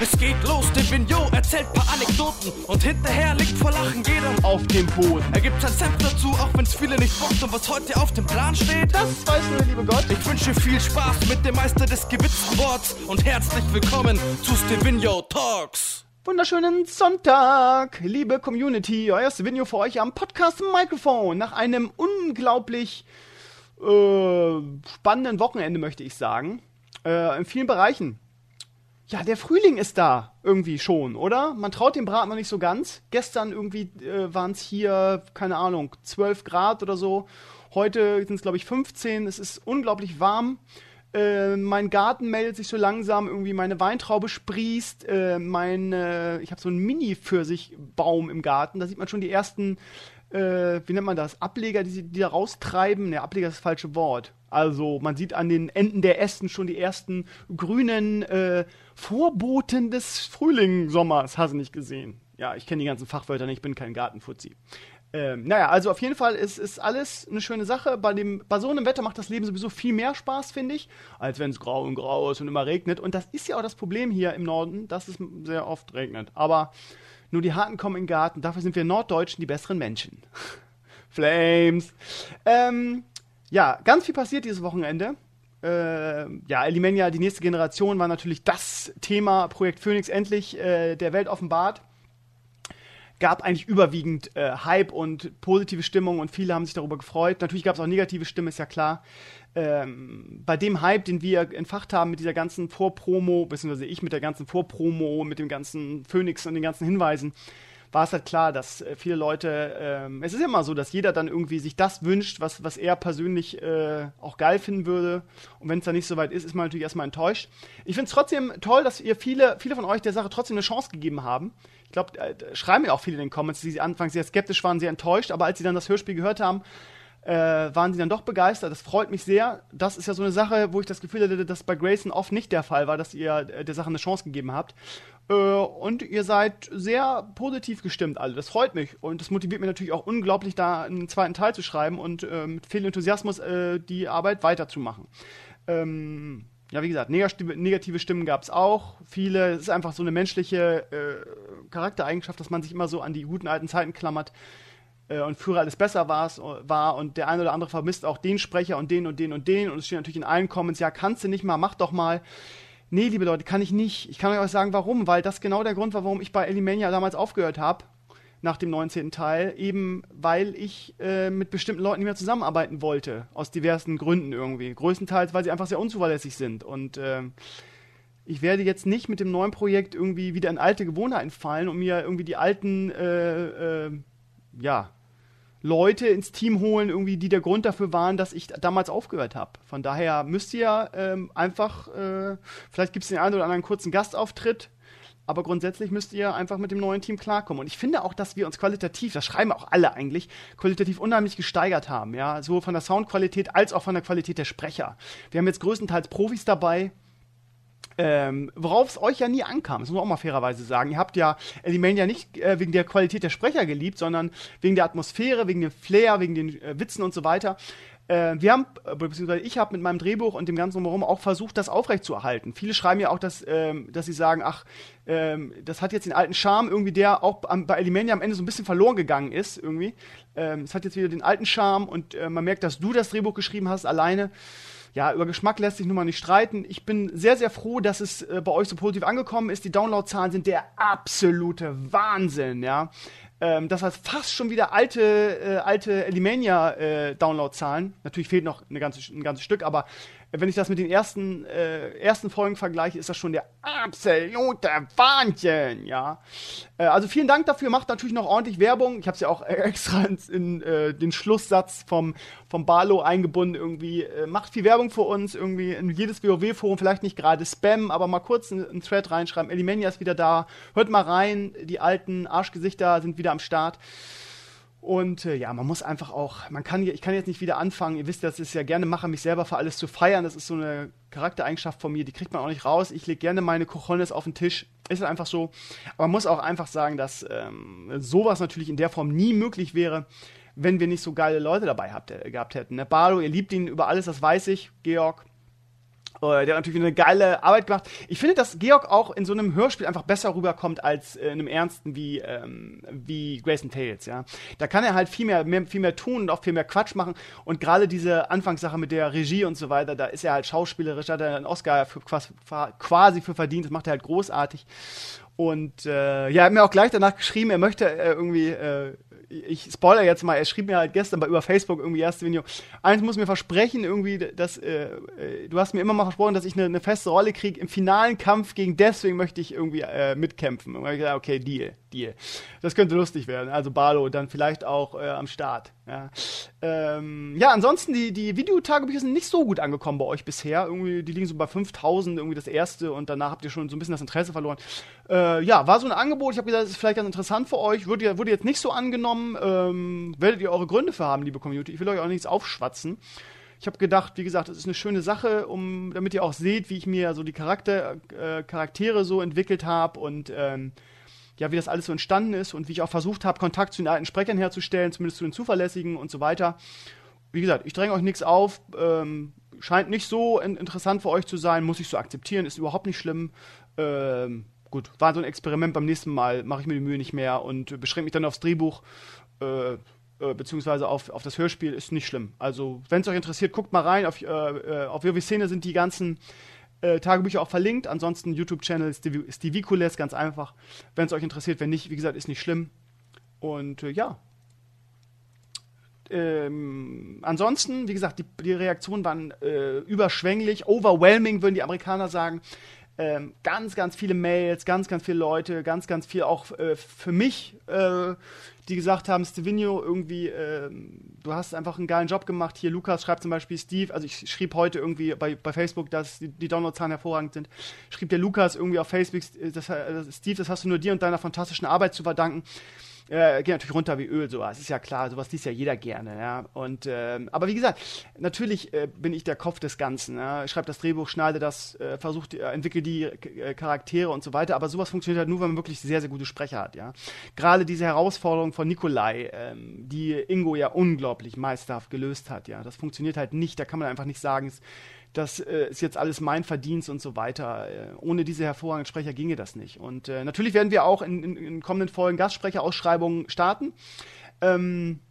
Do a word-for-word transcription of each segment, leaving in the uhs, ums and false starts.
Es geht los, der Vignot erzählt paar Anekdoten und hinterher liegt vor Lachen jeder auf dem Boden. Er gibt sein Senf dazu, auch wenn's viele nicht bockt. Und was heute auf dem Plan steht, das weiß nur der liebe Gott. Ich wünsche viel Spaß mit dem Meister des gewitzten Worts und herzlich willkommen zu Stevino Talks. Wunderschönen Sonntag, liebe Community. Euer Stevino für euch am Podcast-Mikrofon. Nach einem unglaublich äh, spannenden Wochenende, möchte ich sagen. Äh, in vielen Bereichen. Ja, der Frühling ist da irgendwie schon, oder? Man traut dem Braten noch nicht so ganz. Gestern irgendwie äh, waren es hier, keine Ahnung, zwölf Grad oder so. Heute sind es, glaube ich, fünfzehn. Es ist unglaublich warm. Äh, mein Garten meldet sich so langsam, irgendwie meine Weintraube sprießt. Äh, mein, äh, ich habe so einen Mini-Pfirsichbaum im Garten. Da sieht man schon die ersten, äh, wie nennt man das, Ableger, die, die da raustreiben. Ne, Ableger ist das falsche Wort. Also man sieht an den Enden der Ästen schon die ersten grünen äh, Vorboten des Frühlingssommers. Hast du nicht gesehen? Ja, ich kenne die ganzen Fachwörter nicht, ich bin kein Gartenfuzzi. Ähm, naja, also auf jeden Fall ist, ist alles eine schöne Sache. Bei, dem, bei so einem Wetter macht das Leben sowieso viel mehr Spaß, finde ich, als wenn es grau und grau ist und immer regnet. Und das ist ja auch das Problem hier im Norden, dass es sehr oft regnet. Aber nur die Harten kommen in den Garten. Dafür sind wir Norddeutschen die besseren Menschen. Flames. Ähm, ja, ganz viel passiert dieses Wochenende. Äh, ja, Elimenia, die nächste Generation, war natürlich das Thema. Projekt Phoenix endlich äh, der Welt offenbart. Gab eigentlich überwiegend äh, Hype und positive Stimmung und viele haben sich darüber gefreut. Natürlich gab es auch negative Stimmen, ist ja klar. Ähm, bei dem Hype, den wir entfacht haben mit dieser ganzen Vorpromo, beziehungsweise ich mit der ganzen Vorpromo, mit dem ganzen Phoenix und den ganzen Hinweisen, war es halt klar, dass äh, viele Leute, ähm, es ist ja immer so, dass jeder dann irgendwie sich das wünscht, was, was er persönlich äh, auch geil finden würde. Und wenn es dann nicht so weit ist, ist man natürlich erstmal enttäuscht. Ich finde es trotzdem toll, dass ihr viele, viele von euch der Sache trotzdem eine Chance gegeben haben. Ich glaube, äh, schreiben ja auch viele in den Comments, die sie anfangs sehr skeptisch waren, sehr enttäuscht, aber als sie dann das Hörspiel gehört haben, äh, waren sie dann doch begeistert. Das freut mich sehr. Das ist ja so eine Sache, wo ich das Gefühl hatte, dass bei Grayson oft nicht der Fall war, dass ihr äh, der Sache eine Chance gegeben habt. Äh, und ihr seid sehr positiv gestimmt alle. Das freut mich. Und das motiviert mich natürlich auch unglaublich, da einen zweiten Teil zu schreiben und äh, mit viel Enthusiasmus äh, die Arbeit weiterzumachen. Ähm... Ja, wie gesagt, negative Stimmen gab es auch. Viele, es ist einfach so eine menschliche äh, Charaktereigenschaft, dass man sich immer so an die guten alten Zeiten klammert äh, und früher alles besser war's, war und der eine oder andere vermisst auch den Sprecher und den und den und den und es steht natürlich in allen Comments, ja, kannst du nicht mal, mach doch mal. Nee, liebe Leute, kann ich nicht. Ich kann euch auch sagen, warum, weil das genau der Grund war, warum ich bei Elimenia damals aufgehört habe. Nach dem neunzehnten Teil, eben weil ich äh, mit bestimmten Leuten nicht mehr zusammenarbeiten wollte, aus diversen Gründen irgendwie. Größtenteils, weil sie einfach sehr unzuverlässig sind. Und äh, ich werde jetzt nicht mit dem neuen Projekt irgendwie wieder in alte Gewohnheiten fallen und mir irgendwie die alten äh, äh, ja, Leute ins Team holen, irgendwie, die der Grund dafür waren, dass ich damals aufgehört habe. Von daher müsst ihr ähm, einfach, äh, vielleicht gibt es den einen oder anderen kurzen Gastauftritt, aber grundsätzlich müsst ihr einfach mit dem neuen Team klarkommen. Und ich finde auch, dass wir uns qualitativ, das schreiben auch alle eigentlich, qualitativ unheimlich gesteigert haben. Ja, sowohl von der Soundqualität als auch von der Qualität der Sprecher. Wir haben jetzt größtenteils Profis dabei, ähm, worauf es euch ja nie ankam. Das muss man auch mal fairerweise sagen. Ihr habt ja Elimania nicht äh, wegen der Qualität der Sprecher geliebt, sondern wegen der Atmosphäre, wegen dem Flair, wegen den äh, Witzen und so weiter. Wir haben, beziehungsweise ich habe mit meinem Drehbuch und dem ganzen Drumherum auch versucht, das aufrechtzuerhalten. Viele schreiben ja auch, dass, ähm, dass sie sagen, ach, ähm, das hat jetzt den alten Charme irgendwie, der auch am, bei Elimania am Ende so ein bisschen verloren gegangen ist irgendwie. Ähm, es hat jetzt wieder den alten Charme und äh, man merkt, dass du das Drehbuch geschrieben hast, alleine. Ja, über Geschmack lässt sich nun mal nicht streiten. Ich bin sehr, sehr froh, dass es äh, bei euch so positiv angekommen ist. Die Downloadzahlen sind der absolute Wahnsinn, ja. Ähm, das heißt fast schon wieder alte, äh, alte Elimania-Downloadzahlen. Äh, Natürlich fehlt noch eine ganze, ein ganzes Stück, aber wenn ich das mit den ersten, äh, ersten Folgen vergleiche, ist das schon der absolute Wahnsinn, ja. Äh, also vielen Dank dafür, macht natürlich noch ordentlich Werbung. Ich habe es ja auch extra in, in äh, den Schlusssatz vom, vom Barlow eingebunden irgendwie. Äh, macht viel Werbung für uns, irgendwie in jedes WoW-Forum, vielleicht nicht gerade Spam, aber mal kurz einen, einen Thread reinschreiben. Elimania ist wieder da, hört mal rein, die alten Arschgesichter sind wieder am Start. Und äh, ja, man muss einfach auch, man kann, ich kann jetzt nicht wieder anfangen, ihr wisst, das ist ja gerne Macher, mich selber für alles zu feiern, das ist so eine Charaktereigenschaft von mir, die kriegt man auch nicht raus, ich lege gerne meine Cojones auf den Tisch, ist einfach so, aber man muss auch einfach sagen, dass ähm, sowas natürlich in der Form nie möglich wäre, wenn wir nicht so geile Leute dabei habt, äh, gehabt hätten. Ne? Barlow, ihr liebt ihn über alles, das weiß ich, Georg, Uh, der hat natürlich eine geile Arbeit gemacht. Ich finde, dass Georg auch in so einem Hörspiel einfach besser rüberkommt als in einem ernsten wie, ähm, wie Grayson Tales, ja. Da kann er halt viel mehr, mehr, viel mehr tun und auch viel mehr Quatsch machen. Und gerade diese Anfangssache mit der Regie und so weiter, da ist er halt schauspielerisch, da hat er einen Oscar für, quasi für verdient. Das macht er halt großartig. Und äh, ja, er hat mir auch gleich danach geschrieben, er möchte äh, irgendwie, äh, ich spoilere jetzt mal, er schrieb mir halt gestern bei über Facebook irgendwie erste Video, eins muss mir versprechen, irgendwie, dass äh, du hast mir immer mal versprochen, dass ich eine, eine feste Rolle kriege im finalen Kampf gegen deswegen möchte ich irgendwie äh, mitkämpfen. Und ich gesagt, okay, Deal, Deal. Das könnte lustig werden. Also Barlow dann vielleicht auch äh, am Start. Ja, ähm, ja ansonsten, die, die Videotagebücher sind nicht so gut angekommen bei euch bisher. Irgendwie, die liegen so bei fünftausend, irgendwie das erste und danach habt ihr schon so ein bisschen das Interesse verloren. Äh, ja, war so ein Angebot. Ich habe gesagt, das ist vielleicht ganz interessant für euch. Wurde, wurde jetzt nicht so angenommen. Ähm, werdet ihr eure Gründe für haben, liebe Community. Ich will euch auch nichts aufschwatzen. Ich habe gedacht, wie gesagt, das ist eine schöne Sache, um, damit ihr auch seht, wie ich mir so die Charakter, äh, Charaktere so entwickelt habe und ähm, ja, wie das alles so entstanden ist und wie ich auch versucht habe, Kontakt zu den alten Sprechern herzustellen, zumindest zu den zuverlässigen und so weiter. Wie gesagt, ich dränge euch nichts auf, ähm, scheint nicht so in- interessant für euch zu sein, muss ich so akzeptieren, ist überhaupt nicht schlimm. Ähm, gut, war so ein Experiment, beim nächsten Mal mache ich mir die Mühe nicht mehr und beschränke mich dann aufs Drehbuch, äh, äh, beziehungsweise auf, auf das Hörspiel, ist nicht schlimm. Also, wenn es euch interessiert, guckt mal rein, auf, äh, äh, auf WoW-Szene sind die ganzen Äh, Tagebücher auch verlinkt. Ansonsten YouTube-Channel Stevikules, ganz einfach. Wenn es euch interessiert, wenn nicht, wie gesagt, ist nicht schlimm. Und äh, ja. Ähm, ansonsten, wie gesagt, die, die Reaktionen waren äh, überschwänglich, overwhelming, würden die Amerikaner sagen. Ähm, ganz, ganz viele Mails, ganz, ganz viele Leute, ganz, ganz viel auch äh, für mich, äh, die gesagt haben, Stevenio, irgendwie, äh, du hast einfach einen geilen Job gemacht. Hier, Lukas schreibt zum Beispiel Steve, also ich schrieb heute irgendwie bei, bei Facebook, dass die, die Downloadzahlen hervorragend sind, schrieb der Lukas irgendwie auf Facebook, das, das, Steve, das hast du nur dir und deiner fantastischen Arbeit zu verdanken. Äh, geht natürlich runter wie Öl, sowas. Ist ja klar, sowas liest ja jeder gerne, ja. Und, ähm, aber wie gesagt, natürlich äh, bin ich der Kopf des Ganzen. Ja? Ich schreibe das Drehbuch, schneide das, äh, versuche, äh, entwickle die äh, Charaktere und so weiter. Aber sowas funktioniert halt nur, wenn man wirklich sehr, sehr gute Sprecher hat, ja. Gerade diese Herausforderung von Nikolai, ähm, die Ingo ja unglaublich meisterhaft gelöst hat, ja. Das funktioniert halt nicht, da kann man einfach nicht sagen, es, das äh, ist jetzt alles mein Verdienst und so weiter. Äh, ohne diese hervorragenden Sprecher ginge das nicht. Und äh, natürlich werden wir auch in, in, in kommenden Folgen Gastsprecherausschreibungen starten. Ähm,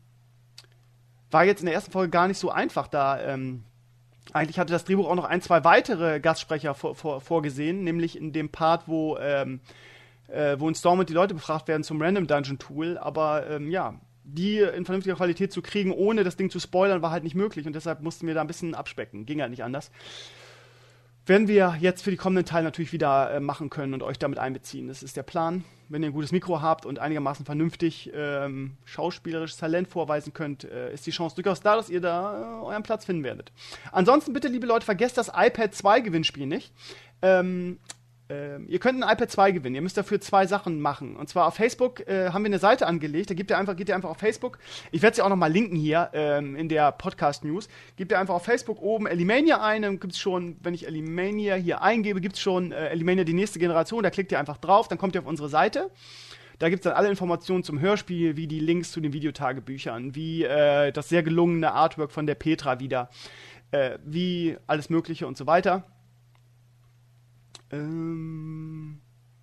war jetzt in der ersten Folge gar nicht so einfach, da ähm, eigentlich hatte das Drehbuch auch noch ein, zwei weitere Gastsprecher vor, vor, vorgesehen, nämlich in dem Part, wo, ähm, äh, wo in Storm und die Leute befragt werden zum Random Dungeon Tool. Aber ähm, ja, die in vernünftiger Qualität zu kriegen, ohne das Ding zu spoilern, war halt nicht möglich und deshalb mussten wir da ein bisschen abspecken. Ging halt nicht anders. Werden wir jetzt für die kommenden Teile natürlich wieder äh, machen können und euch damit einbeziehen. Das ist der Plan. Wenn ihr ein gutes Mikro habt und einigermaßen vernünftig ähm, schauspielerisches Talent vorweisen könnt, äh, ist die Chance durchaus da, dass ihr da äh, euren Platz finden werdet. Ansonsten bitte, liebe Leute, vergesst das iPad zwei Gewinnspiel nicht. Ähm, Ähm, ihr könnt ein iPad zwei gewinnen. Ihr müsst dafür zwei Sachen machen. Und zwar auf Facebook äh, haben wir eine Seite angelegt. Da gebt ihr einfach, geht ihr einfach auf Facebook. Ich werde sie auch noch mal linken hier ähm, in der Podcast-News. Gebt ihr einfach auf Facebook oben Elimania ein. Dann gibt es schon, wenn ich Elimania hier eingebe, gibt es schon äh, Elimania die nächste Generation. Da klickt ihr einfach drauf. Dann kommt ihr auf unsere Seite. Da gibt es dann alle Informationen zum Hörspiel, wie die Links zu den Videotagebüchern, wie äh, das sehr gelungene Artwork von der Petra wieder, äh, wie alles Mögliche und so weiter. Ähm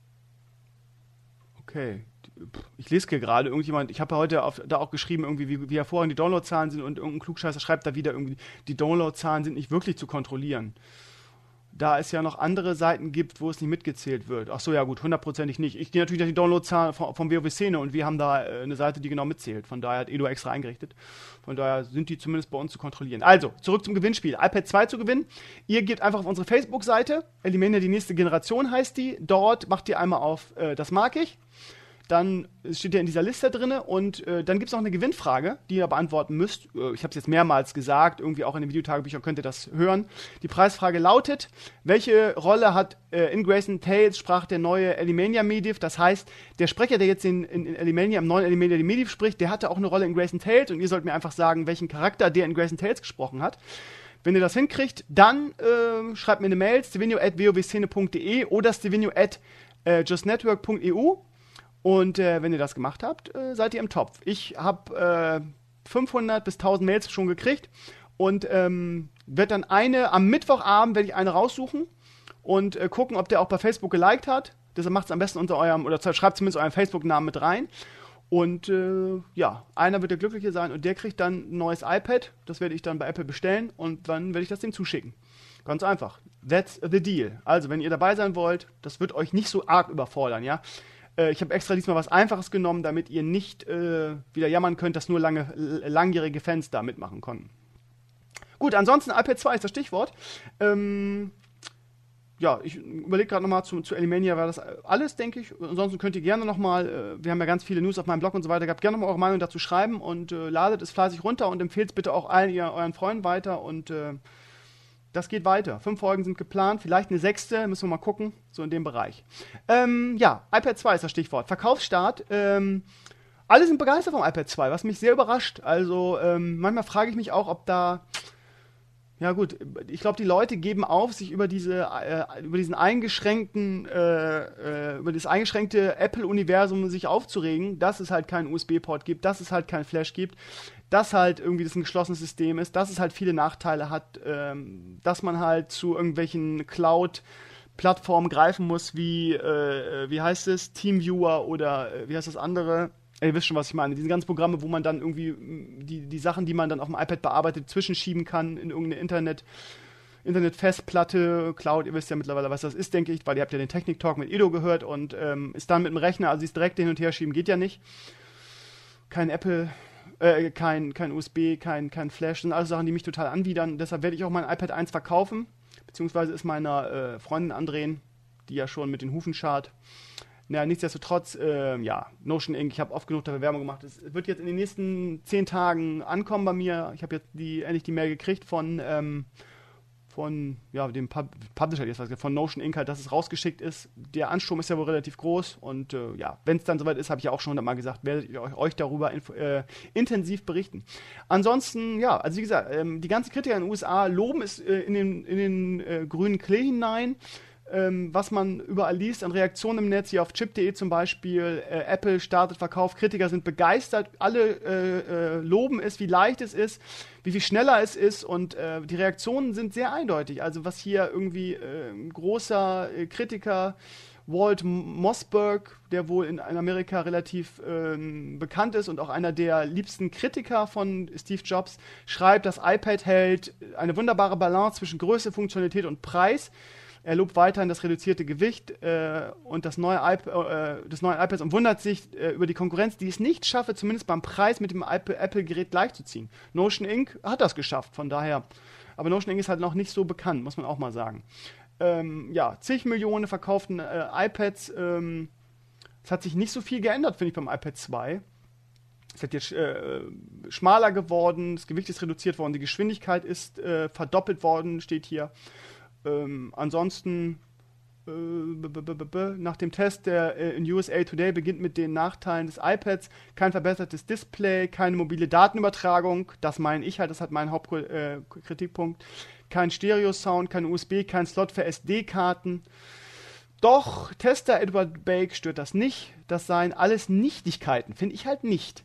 okay. Ich lese hier gerade irgendjemand, ich habe ja heute auf, da auch geschrieben, irgendwie, wie, wie hervorragend die Downloadzahlen sind und irgendein Klugscheißer schreibt da wieder irgendwie, die Downloadzahlen sind nicht wirklich zu kontrollieren. Da es ja noch andere Seiten gibt, wo es nicht mitgezählt wird. Ach so, ja gut, hundertprozentig nicht. Ich gehe natürlich nach die Downloadzahlen vom, vom WoW-Szene und wir haben da äh, eine Seite, die genau mitzählt. Von daher hat Edo extra eingerichtet. Von daher sind die zumindest bei uns zu kontrollieren. Also, zurück zum Gewinnspiel. iPad zwei zu gewinnen. Ihr gebt einfach auf unsere Facebook-Seite, Elimania die nächste Generation heißt die. Dort macht ihr einmal auf, äh, das mag ich. Dann steht ihr in dieser Liste drin und äh, dann gibt es noch eine Gewinnfrage, die ihr beantworten müsst. Äh, ich habe es jetzt mehrmals gesagt, irgendwie auch in den Videotagebüchern könnt ihr das hören. Die Preisfrage lautet, welche Rolle hat äh, in Grayson Tales sprach der neue Elimania Mediv? Das heißt, der Sprecher, der jetzt in, in, in Elimania, im neuen Elimania Mediv spricht, der hatte auch eine Rolle in Grayson Tales und ihr sollt mir einfach sagen, welchen Charakter der in Grayson Tales gesprochen hat. Wenn ihr das hinkriegt, dann äh, schreibt mir eine Mail, stevenio at wowszene punkt de oder stevenio at justnetwork punkt e u. Und äh, wenn ihr das gemacht habt, äh, seid ihr im Topf. Ich habe äh, fünfhundert bis tausend Mails schon gekriegt und ähm, werde dann eine, am Mittwochabend werde ich eine raussuchen und äh, gucken, ob der auch bei Facebook geliked hat. Deshalb macht es am besten unter eurem, oder schreibt zumindest euren Facebook-Namen mit rein. Und äh, ja, einer wird der Glückliche sein und der kriegt dann ein neues iPad. Das werde ich dann bei Apple bestellen und dann werde ich das dem zuschicken. Ganz einfach. That's the deal. Also, wenn ihr dabei sein wollt, das wird euch nicht so arg überfordern, ja. Äh, ich habe extra diesmal was Einfaches genommen, damit ihr nicht äh, wieder jammern könnt, dass nur lange, langjährige Fans da mitmachen konnten. Gut, ansonsten iPad zwei ist das Stichwort. Ähm... Ja, ich überlege gerade nochmal zu, zu Alimania, war das alles, denke ich. Ansonsten könnt ihr gerne nochmal, äh, wir haben ja ganz viele News auf meinem Blog und so weiter gehabt, gerne nochmal eure Meinung dazu schreiben und äh, ladet es fleißig runter und empfehlt es bitte auch allen ihr, euren Freunden weiter und äh, das geht weiter. Fünf Folgen sind geplant, vielleicht eine sechste, müssen wir mal gucken, so in dem Bereich. Ähm, ja, iPad zwei ist das Stichwort. Verkaufsstart, ähm, alle sind begeistert vom iPad zwei, was mich sehr überrascht. Also ähm, manchmal frage ich mich auch, ob da... Ja gut, ich glaube, die Leute geben auf, sich über diese, äh, über diesen eingeschränkten, äh, äh, über das eingeschränkte Apple-Universum sich aufzuregen, dass es halt keinen U S B-Port gibt, dass es halt kein Flash gibt, dass halt irgendwie das ein geschlossenes System ist, dass es halt viele Nachteile hat, ähm, dass man halt zu irgendwelchen Cloud-Plattformen greifen muss, wie, äh, wie heißt es, TeamViewer oder äh, wie heißt das andere? Ihr wisst schon, was ich meine. Diese ganzen Programme, wo man dann irgendwie die, die Sachen, die man dann auf dem iPad bearbeitet, zwischenschieben kann in irgendeine Internet, Internet-Festplatte, Cloud. Ihr wisst ja mittlerweile, was das ist, denke ich, weil ihr habt ja den Technik-Talk mit Edo gehört und ähm, ist dann mit dem Rechner, also ist direkt hin und her schieben, geht ja nicht. Kein Apple, äh, kein, kein U S B, kein, kein Flash, das sind alles Sachen, die mich total anwidern. Deshalb werde ich auch mein iPad eins verkaufen, beziehungsweise ist meiner äh, Freundin andrehen, die ja schon mit den Hufen schart. Naja, nichtsdestotrotz, äh, ja, Notion Ink, ich habe oft genug dafür Werbung gemacht. Es wird jetzt in den nächsten zehn Tagen ankommen bei mir. Ich habe jetzt die, endlich die Mail gekriegt von, ähm, von ja, dem Pub- Publisher, jetzt weiß ich, von Notion Ink halt, dass es rausgeschickt ist. Der Ansturm ist ja wohl relativ groß und äh, ja, wenn es dann soweit ist, habe ich ja auch schon hundertmal gesagt, werdet ihr euch, euch darüber inf- äh, intensiv berichten. Ansonsten, ja, also wie gesagt, ähm, die ganzen Kritiker in den U S A loben es äh, in den, in den äh, grünen Klee hinein. Ähm, was man überall liest an Reaktionen im Netz, hier auf chip punkt de zum Beispiel, äh, Apple startet Verkauf, Kritiker sind begeistert, alle äh, äh, loben es, wie leicht es ist, wie viel schneller es ist und äh, die Reaktionen sind sehr eindeutig. Also was hier irgendwie äh, ein großer äh, Kritiker, Walt Mossberg, der wohl in, in Amerika relativ ähm, bekannt ist und auch einer der liebsten Kritiker von Steve Jobs, schreibt, das iPad hält eine wunderbare Balance zwischen Größe, Funktionalität und Preis. Er lobt weiterhin das reduzierte Gewicht äh, und das neue, iP- äh, des neuen iPads und wundert sich äh, über die Konkurrenz, die es nicht schaffe, zumindest beim Preis mit dem Apple-Gerät gleichzuziehen. Notion Ink hat das geschafft, von daher. Aber Notion Ink ist halt noch nicht so bekannt, muss man auch mal sagen. Ähm, ja, zig Millionen verkauften äh, iPads. Ähm, es hat sich nicht so viel geändert, finde ich, beim iPad zwei. Es ist jetzt äh, schmaler geworden, das Gewicht ist reduziert worden, die Geschwindigkeit ist äh, verdoppelt worden, steht hier. Ähm, ansonsten, äh, b- b- b- b- nach dem Test, der äh, in U S A Today beginnt mit den Nachteilen des iPads, kein verbessertes Display, keine mobile Datenübertragung, das meine ich halt, das hat mein Hauptkritikpunkt, äh, kein Stereo-Sound, kein U S B, kein Slot für S D-Karten. Doch Tester Edward Bake stört das nicht, das seien alles Nichtigkeiten, finde ich halt nicht.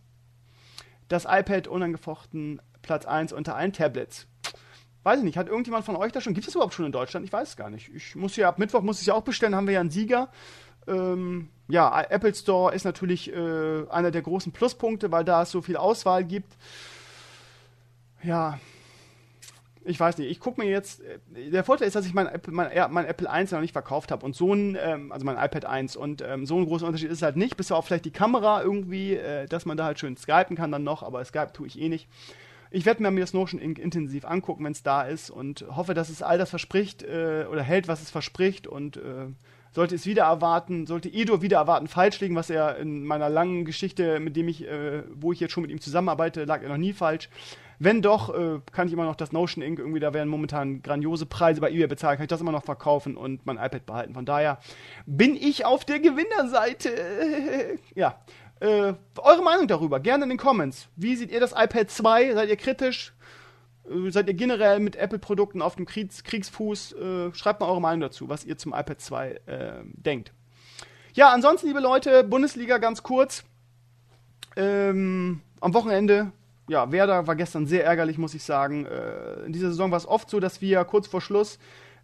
Das iPad unangefochten Platz eins unter allen Tablets. Weiß ich nicht, hat irgendjemand von euch da schon, gibt es das überhaupt schon in Deutschland? Ich weiß es gar nicht. Ich muss ja ab Mittwoch, muss ich ja auch bestellen, haben wir ja einen Sieger. Ähm, ja, Apple Store ist natürlich äh, einer der großen Pluspunkte, weil da es so viel Auswahl gibt. Ja, ich weiß nicht, ich gucke mir jetzt, der Vorteil ist, dass ich mein Apple, mein, mein Apple eins noch nicht verkauft habe und so ein, ähm, also mein iPad eins und ähm, so ein großer Unterschied ist es halt nicht, bis auf vielleicht die Kamera irgendwie, äh, dass man da halt schön skypen kann dann noch, aber Skype tue ich eh nicht. Ich werde mir das Notion Ink intensiv angucken, wenn es da ist und hoffe, dass es all das verspricht äh, oder hält, was es verspricht und äh, sollte es wieder erwarten, sollte Edo wieder erwarten falsch liegen, was er in meiner langen Geschichte, mit dem ich, äh, wo ich jetzt schon mit ihm zusammenarbeite, lag er noch nie falsch. Wenn doch, äh, kann ich immer noch das Notion Ink, irgendwie, da werden momentan grandiose Preise bei eBay bezahlt, kann ich das immer noch verkaufen und mein iPad behalten. Von daher bin ich auf der Gewinnerseite. Ja. Äh, eure Meinung darüber, gerne in den Comments. Wie seht ihr das iPad zwei? Seid ihr kritisch? Äh, seid ihr generell mit Apple-Produkten auf dem Kriegs- Kriegsfuß? Äh, schreibt mal eure Meinung dazu, was ihr zum iPad zwei äh, denkt. Ja, ansonsten, liebe Leute, Bundesliga ganz kurz. Ähm, am Wochenende ja, Werder war gestern sehr ärgerlich, muss ich sagen. Äh, in dieser Saison war es oft so, dass wir kurz vor Schluss,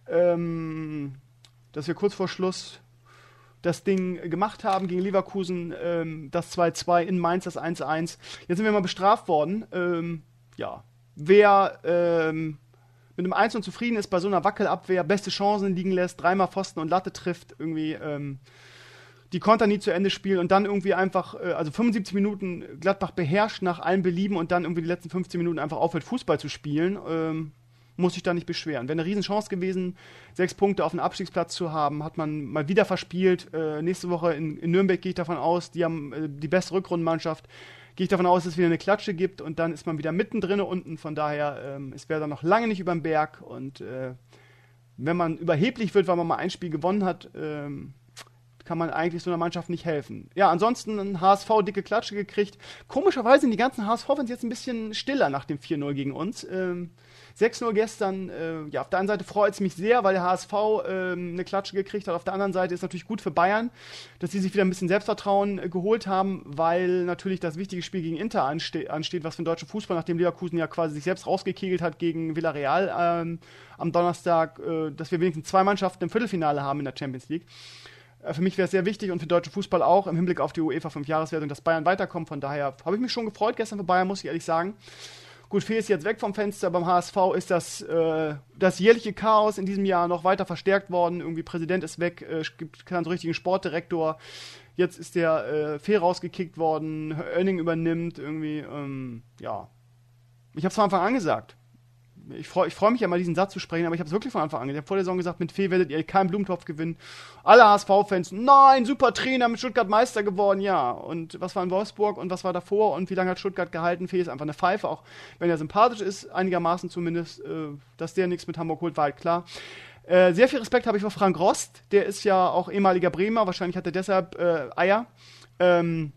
ähm, dass wir kurz vor Schluss das Ding gemacht haben gegen Leverkusen, ähm, das zwei zwei, in Mainz das eins eins. Jetzt sind wir mal bestraft worden. Ähm, ja, wer ähm, mit einem eins null zufrieden ist bei so einer Wackelabwehr, beste Chancen liegen lässt, dreimal Pfosten und Latte trifft, irgendwie ähm, die Konter nie zu Ende spielen und dann irgendwie einfach, äh, also fünfundsiebzig Minuten Gladbach beherrscht nach allem Belieben und dann irgendwie die letzten fünfzehn Minuten einfach aufhört, Fußball zu spielen, ähm, muss ich da nicht beschweren. Wäre eine Riesenchance gewesen, sechs Punkte auf den Abstiegsplatz zu haben, hat man mal wieder verspielt. Äh, nächste Woche in, in Nürnberg gehe ich davon aus, die haben äh, die beste Rückrundenmannschaft, gehe ich davon aus, dass es wieder eine Klatsche gibt und dann ist man wieder mittendrin unten. Von daher, ähm, es wäre dann noch lange nicht über den Berg und äh, wenn man überheblich wird, weil man mal ein Spiel gewonnen hat, ähm, kann man eigentlich so einer Mannschaft nicht helfen. Ja, ansonsten ein H S V dicke Klatsche gekriegt. Komischerweise sind die ganzen H S V-Fans jetzt ein bisschen stiller nach dem vier null gegen uns. Ähm, sechs null gestern, äh, ja, auf der einen Seite freut es mich sehr, weil der H S V ähm, eine Klatsche gekriegt hat. Auf der anderen Seite ist natürlich gut für Bayern, dass sie sich wieder ein bisschen Selbstvertrauen äh, geholt haben, weil natürlich das wichtige Spiel gegen Inter anste- ansteht, was für den deutschen Fußball, nachdem Leverkusen ja quasi sich selbst rausgekegelt hat gegen Villarreal ähm, am Donnerstag, äh, dass wir wenigstens zwei Mannschaften im Viertelfinale haben in der Champions League. Für mich wäre es sehr wichtig und für deutschen Fußball auch im Hinblick auf die UEFA fünf-Jahreswertung, dass Bayern weiterkommt. Von daher habe ich mich schon gefreut gestern für Bayern, muss ich ehrlich sagen. Gut, Fee ist jetzt weg vom Fenster. Beim H S V ist das, äh, das jährliche Chaos in diesem Jahr noch weiter verstärkt worden. Irgendwie Präsident ist weg, äh, es gibt keinen so richtigen Sportdirektor. Jetzt ist der äh, Fee rausgekickt worden, Oenning übernimmt irgendwie. Ähm, ja, ich habe es von Anfang an gesagt. Ich freue ich freu mich ja mal, diesen Satz zu sprechen, aber ich habe es wirklich von Anfang an. Ich habe vor der Saison gesagt, mit Fee werdet ihr keinen Blumentopf gewinnen. Alle H S V-Fans, nein, super Trainer, mit Stuttgart Meister geworden, ja. Und was war in Wolfsburg und was war davor und wie lange hat Stuttgart gehalten? Fee ist einfach eine Pfeife, auch wenn er sympathisch ist, einigermaßen zumindest. Äh, dass der nichts mit Hamburg holt, war halt klar. Äh, sehr viel Respekt habe ich vor Frank Rost, der ist ja auch ehemaliger Bremer, wahrscheinlich hat er deshalb äh, Eier. Ähm,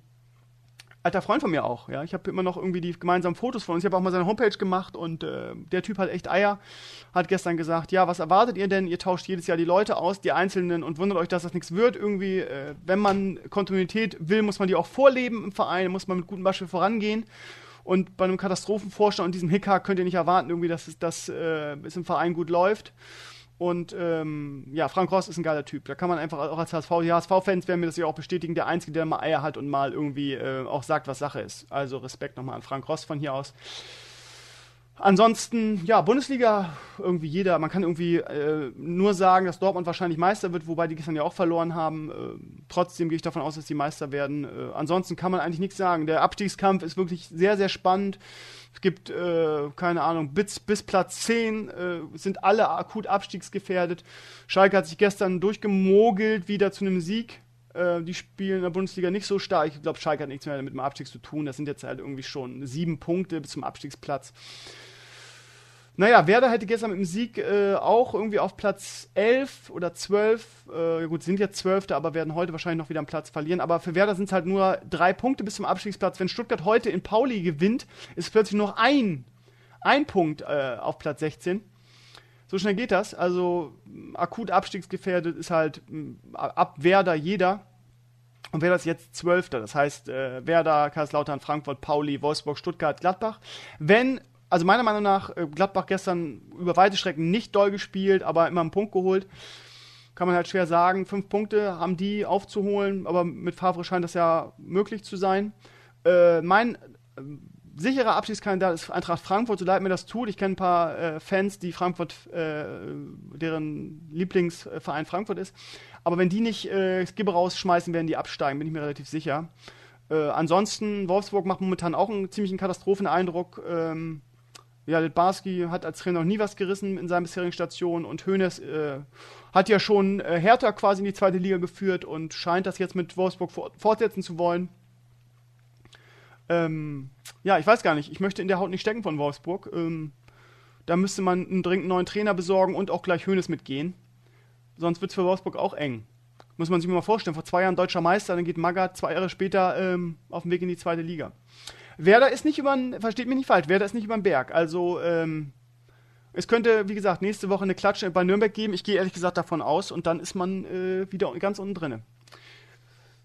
Alter Freund von mir auch, ja. Ich habe immer noch irgendwie die gemeinsamen Fotos von uns. Ich habe auch mal seine Homepage gemacht und äh, der Typ hat echt Eier. Hat gestern gesagt, ja, was erwartet ihr denn? Ihr tauscht jedes Jahr die Leute aus, die Einzelnen und wundert euch, dass das nichts wird. Irgendwie, äh, wenn man Kontinuität will, muss man die auch vorleben im Verein, muss man mit gutem Beispiel vorangehen. Und bei einem Katastrophenvorstand und diesem Hickhack könnt ihr nicht erwarten, irgendwie, dass es, dass, äh, es im Verein gut läuft. Und ähm, ja, Frank Rost ist ein geiler Typ. Da kann man einfach auch als H S V, die H S V-Fans werden mir das ja auch bestätigen, der Einzige, der mal Eier hat und mal irgendwie äh, auch sagt, was Sache ist. Also Respekt nochmal an Frank Rost von hier aus. Ansonsten, ja, Bundesliga, irgendwie jeder, man kann irgendwie äh, nur sagen, dass Dortmund wahrscheinlich Meister wird, wobei die gestern ja auch verloren haben. Äh, trotzdem gehe ich davon aus, dass die Meister werden. Äh, ansonsten kann man eigentlich nichts sagen. Der Abstiegskampf ist wirklich sehr, sehr spannend. Es gibt, äh, keine Ahnung, bis, bis Platz zehn äh, sind alle akut abstiegsgefährdet. Schalke hat sich gestern durchgemogelt wieder zu einem Sieg. Äh, die spielen in der Bundesliga nicht so stark. Ich glaube, Schalke hat nichts mehr mit dem Abstieg zu tun. Das sind jetzt halt irgendwie schon sieben Punkte bis zum Abstiegsplatz. Naja, Werder hätte gestern mit dem Sieg äh, auch irgendwie auf Platz elf oder zwölf, äh, gut, sind jetzt Zwölfte, aber werden heute wahrscheinlich noch wieder einen Platz verlieren. Aber für Werder sind es halt nur drei Punkte bis zum Abstiegsplatz. Wenn Stuttgart heute in Pauli gewinnt, ist plötzlich noch ein, ein Punkt äh, auf Platz sechzehn. So schnell geht das. Also akut abstiegsgefährdet ist halt ab Werder jeder. Und Werder ist jetzt Zwölfter. Das heißt, äh, Werder, Kaiserslautern, Frankfurt, Pauli, Wolfsburg, Stuttgart, Gladbach. Wenn Also meiner Meinung nach, Gladbach gestern über weite Strecken nicht doll gespielt, aber immer einen Punkt geholt. Kann man halt schwer sagen. Fünf Punkte haben die aufzuholen, aber mit Favre scheint das ja möglich zu sein. Äh, mein äh, sicherer Abschiedskandidat ist Eintracht Frankfurt, so leid mir das tut. Ich kenne ein paar äh, Fans, die Frankfurt, äh, deren Lieblingsverein Frankfurt ist. Aber wenn die nicht äh, Skibbe rausschmeißen, werden die absteigen, bin ich mir relativ sicher. Äh, ansonsten, Wolfsburg macht momentan auch einen ziemlichen Katastropheneindruck. Ähm, Ja, Littbarski hat als Trainer noch nie was gerissen in seinen bisherigen Stationen und Hoeneß äh, hat ja schon äh, Hertha quasi in die zweite Liga geführt und scheint das jetzt mit Wolfsburg fort- fortsetzen zu wollen. Ähm, ja, ich weiß gar nicht, ich möchte in der Haut nicht stecken von Wolfsburg. Ähm, da müsste man einen dringend neuen Trainer besorgen und auch gleich Hoeneß mitgehen. Sonst wird es für Wolfsburg auch eng. Muss man sich mal vorstellen, vor zwei Jahren deutscher Meister, dann geht Magath zwei Jahre später ähm, auf dem Weg in die zweite Liga. Werder ist nicht über den, versteht mich nicht falsch, Werder ist nicht über den Berg. Also, ähm, es könnte, wie gesagt, nächste Woche eine Klatsche bei Nürnberg geben. Ich gehe ehrlich gesagt davon aus und dann ist man äh, wieder ganz unten drinne.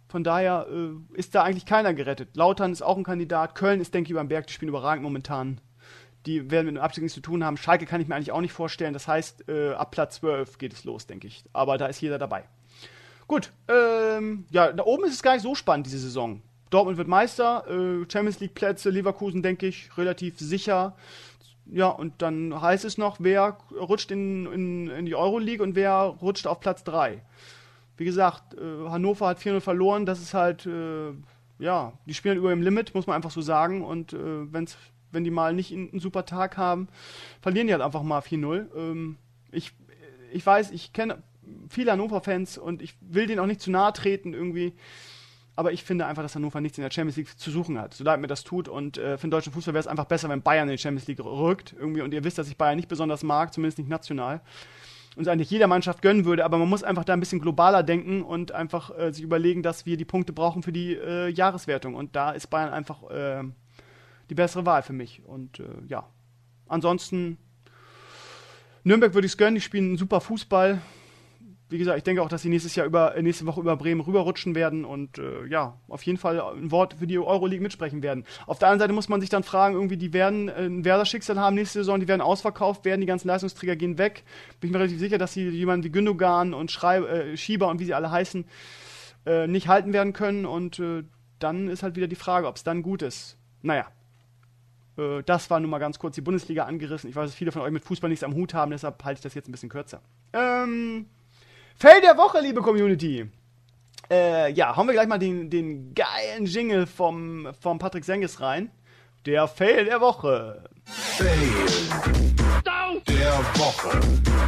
Von daher äh, ist da eigentlich keiner gerettet. Lautern ist auch ein Kandidat. Köln ist, denke ich, über den Berg. Die spielen überragend momentan. Die werden mit dem Abstieg nichts zu tun haben. Schalke kann ich mir eigentlich auch nicht vorstellen. Das heißt, äh, ab Platz zwölf geht es los, denke ich. Aber da ist jeder dabei. Gut, ähm, ja, da oben ist es gar nicht so spannend, diese Saison. Dortmund wird Meister, äh, Champions League Plätze, Leverkusen, denke ich, relativ sicher. Ja, und dann heißt es noch, wer rutscht in, in, in die Euroleague und wer rutscht auf Platz drei. Wie gesagt, äh, Hannover hat vier null verloren, das ist halt, äh, ja, die spielen über dem Limit, muss man einfach so sagen. Und äh, wenn's, wenn die mal nicht einen super Tag haben, verlieren die halt einfach mal vier null. Ähm, ich, ich weiß, ich kenne viele Hannover-Fans und ich will denen auch nicht zu nahe treten irgendwie. Aber ich finde einfach, dass Hannover nichts in der Champions League zu suchen hat. So leid mir das tut. Und äh, für den deutschen Fußball wäre es einfach besser, wenn Bayern in die Champions League rückt. Irgendwie. Und ihr wisst, dass ich Bayern nicht besonders mag, zumindest nicht national. Und es eigentlich jeder Mannschaft gönnen würde. Aber man muss einfach da ein bisschen globaler denken und einfach äh, sich überlegen, dass wir die Punkte brauchen für die äh, Jahreswertung. Und da ist Bayern einfach äh, die bessere Wahl für mich. Und äh, ja, ansonsten Nürnberg würde ich es gönnen. Die spielen einen super Fußball. Wie gesagt, ich denke auch, dass sie nächstes Jahr über, nächste Woche über Bremen rüberrutschen werden und äh, ja, auf jeden Fall ein Wort für die Euroleague mitsprechen werden. Auf der anderen Seite muss man sich dann fragen, irgendwie, die werden äh, ein Werder-Schicksal haben nächste Saison, die werden ausverkauft werden, die ganzen Leistungsträger gehen weg. Bin ich mir relativ sicher, dass sie jemanden wie Gündogan und Schrei- äh, Schieber und wie sie alle heißen, äh, nicht halten werden können und äh, dann ist halt wieder die Frage, ob es dann gut ist. Naja. Äh, das war nun mal ganz kurz die Bundesliga angerissen. Ich weiß, dass viele von euch mit Fußball nichts am Hut haben, deshalb halte ich das jetzt ein bisschen kürzer. Ähm... Fail der Woche, liebe Community. Äh, ja, hauen wir gleich mal den, den geilen Jingle vom, vom Patrick Sengis rein. Der Fail der Woche. Fail der Woche.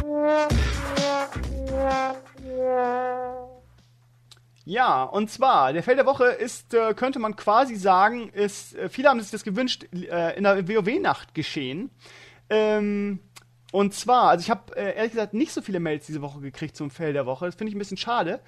Ja, und zwar, der Fail der Woche ist, äh, könnte man quasi sagen, ist, äh, viele haben sich das gewünscht, äh, in der WoW-Nacht geschehen. Ähm... Und zwar, also ich habe äh, ehrlich gesagt nicht so viele Mails diese Woche gekriegt zum Fail der Woche. Das finde ich ein bisschen schade.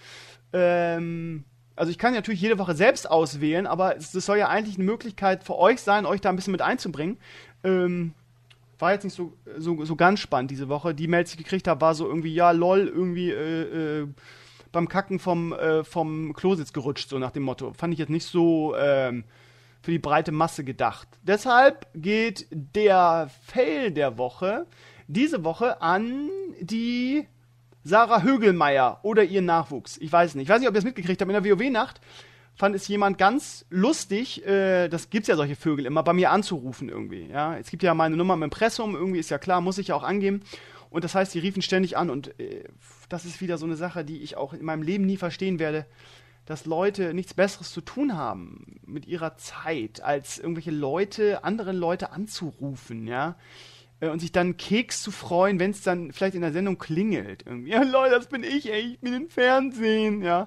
Ähm, also ich kann natürlich jede Woche selbst auswählen, aber es, das soll ja eigentlich eine Möglichkeit für euch sein, euch da ein bisschen mit einzubringen. Ähm, war jetzt nicht so, so, so ganz spannend diese Woche. Die Mails, die ich gekriegt habe, war so irgendwie, ja, lol, irgendwie äh, äh, beim Kacken vom, äh, vom Klositz gerutscht, so nach dem Motto. Fand ich jetzt nicht so ähm, für die breite Masse gedacht. Deshalb geht der Fail der Woche diese Woche an die Sarah Högelmeier oder ihren Nachwuchs. Ich weiß nicht. Ich weiß nicht, ob ihr das mitgekriegt habt. In der WoW-Nacht fand es jemand ganz lustig, äh, das gibt's ja solche Vögel immer, bei mir anzurufen irgendwie. Ja? Es gibt ja meine Nummer im Impressum, irgendwie ist ja klar, muss ich ja auch angeben. Und das heißt, die riefen ständig an und äh, das ist wieder so eine Sache, die ich auch in meinem Leben nie verstehen werde, dass Leute nichts Besseres zu tun haben mit ihrer Zeit, als irgendwelche Leute, anderen Leute anzurufen, ja. Und sich dann Keks zu freuen, wenn es dann vielleicht in der Sendung klingelt. Irgendwie. Ja, Leute, das bin ich, ey, ich bin im Fernsehen, ja.